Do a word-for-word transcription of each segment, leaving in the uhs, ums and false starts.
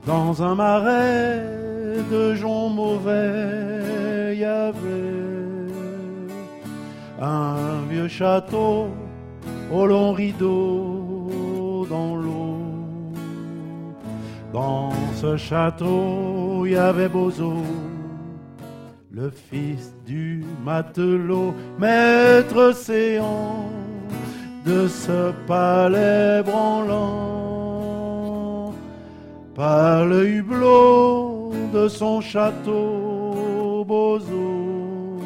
Dans un marais de joncs mauvais, il y avait un vieux château au long rideau dans l'eau. Dans ce château, il y avait Bozo, le fils du matelot, maître séant de ce palais branlant. Par le hublot de son château, Bozo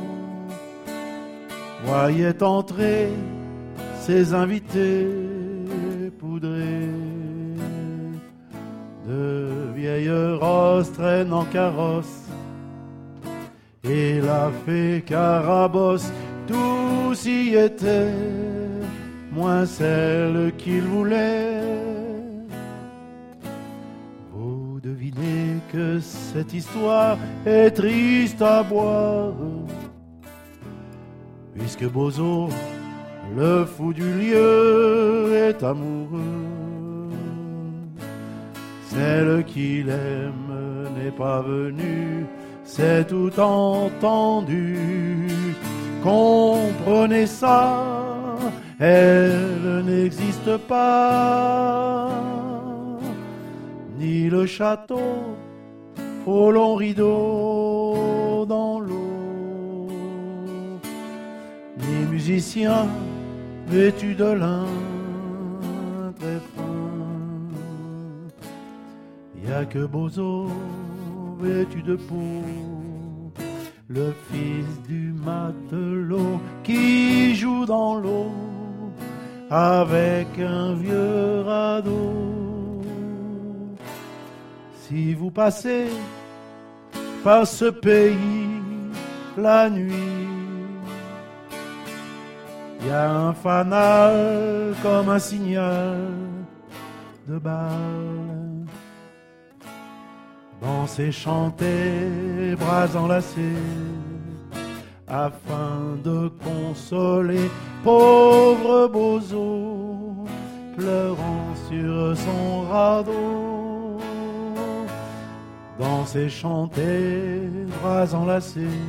voyait entrer ses invités poudrés, de vieilles rosses traînent en carrosse, et la fée Carabosse, tous y étaient, moins celle qu'il voulait. Vous devinez que cette histoire est triste à boire, puisque Bozo, le fou du lieu, est amoureux. Celle qu'il aime n'est pas venue, c'est tout entendu. Comprenez ça, elle n'existe pas. Ni le château au long rideau dans l'eau, ni musicien vêtu de lin très fin. Y a que Bozo vêtu de peau, le fils du matelot, qui joue dans l'eau avec un vieux radeau. Si vous passez par ce pays la nuit, il y a un fanal comme un signal de balle. Dansez, chantez, bras enlacés, afin de consoler pauvre Bozo, pleurant sur son radeau. Dansez, chantez, bras enlacés,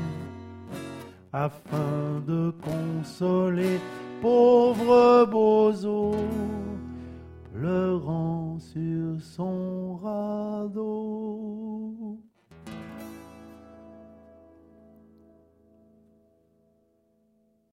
afin de consoler pauvre Bozo, pleurant sur son radeau.